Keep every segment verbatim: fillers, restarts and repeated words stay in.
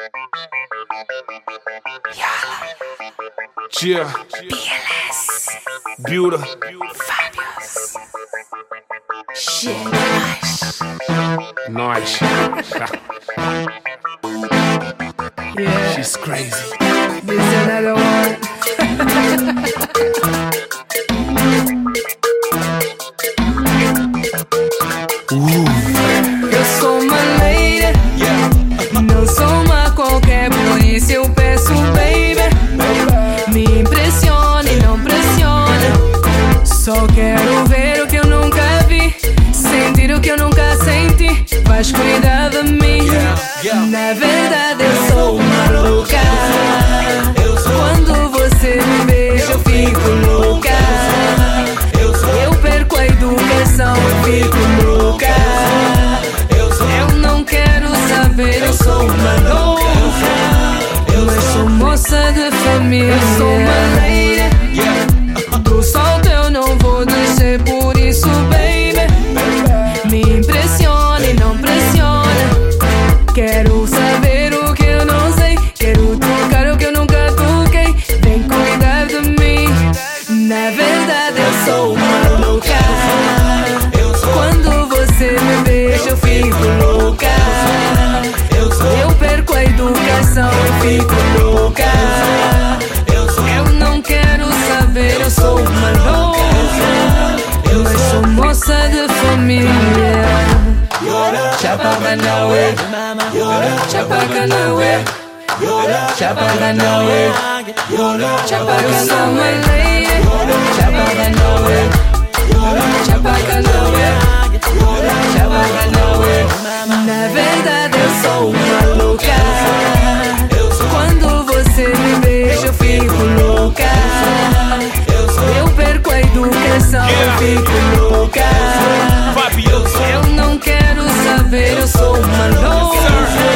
Yeah. B L S. Builder. Fabulous. Shit, Nice. Yeah, She's crazy. this is another one. Eu sou uma lady, não sou uma qualquer, por isso eu peço, baby, me impressione, não pressione. Só quero ver o que eu nunca vi, sentir o que eu nunca senti. Faz cuidar de mim. Na verdade eu sou uma louca. Quando você me beija eu fico louca. Eu perco a educação, eu fico louca. Eu não quero saber, eu sou uma louca. Mas sou moça de família. Eu sou uma lady. Do solto eu não vou descer, por isso, baby, me impressione, não pressione. Quero saber o que eu não sei, quero tocar o que eu nunca toquei. Vem cuidar de mim. Na verdade eu sou uma louca. Quando você me beija eu fico louca. Eu perco a educação, eu fico louca. Eu não quero saber, eu sou uma louca. Mas sou moça de família. Chapaganawe, Chapaganawe, Chapaganawe, Chapaganawe, eu sou uma lady. Chapaganawe, Chapaganawe, Chapaganawe. Na verdade eu sou uma louca. Quando você me beija eu fico louca. Eu perco a educação, eu fico louca. Eu não quero saber, eu sou uma louca.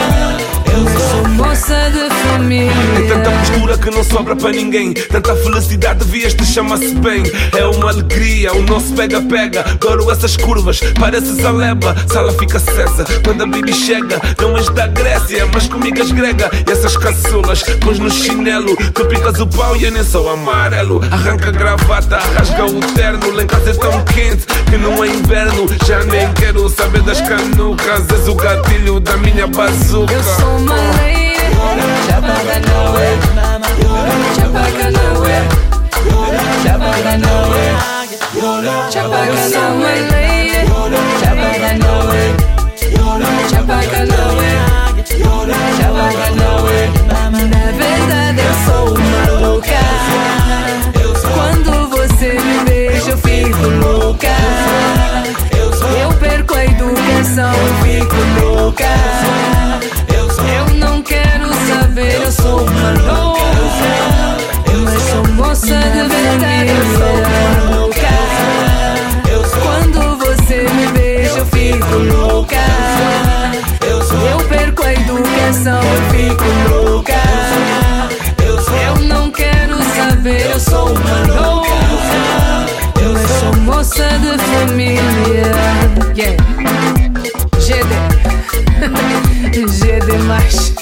Eu sou moça de família. Tem tanta postura que não sobra para ninguém. Tanta felicidade, devias-te chamar-se bem. É uma alegria, o nosso pega-pega. Adoro essas curvas, parece Zaleba. Sala fica acesa quando a baby chega. Não és da Grécia, mas comigo és grega. E essas caçulas, pões no chinelo. Tu picas o pau e eu nem sou amarelo. Arranca a gravata, rasga o terno. Lá em casa é tão quente que não é inverno. Já nem quero saber das canucas. És o gatilho da minha bazuca. Eu sou uma lady. Chapaganawe, Chapaganawe, Chapaganawe, Chapaganawe. Eu sou uma lady. Chapaganawe, Chapaganawe, Chapaganawe. Na verdade eu sou uma louca. Quando você me beija eu fico louca. Eu perco a educação, eu fico louca. Eu não quero saber, eu sou uma louca. Mas sou moça de verdade, eu sou uma louca. Quando você me beija eu fico louca. Eu perco a educação, eu fico louca. Eu não quero saber, eu sou uma louca. Mas sou moça de família. Yeah. G D G D mais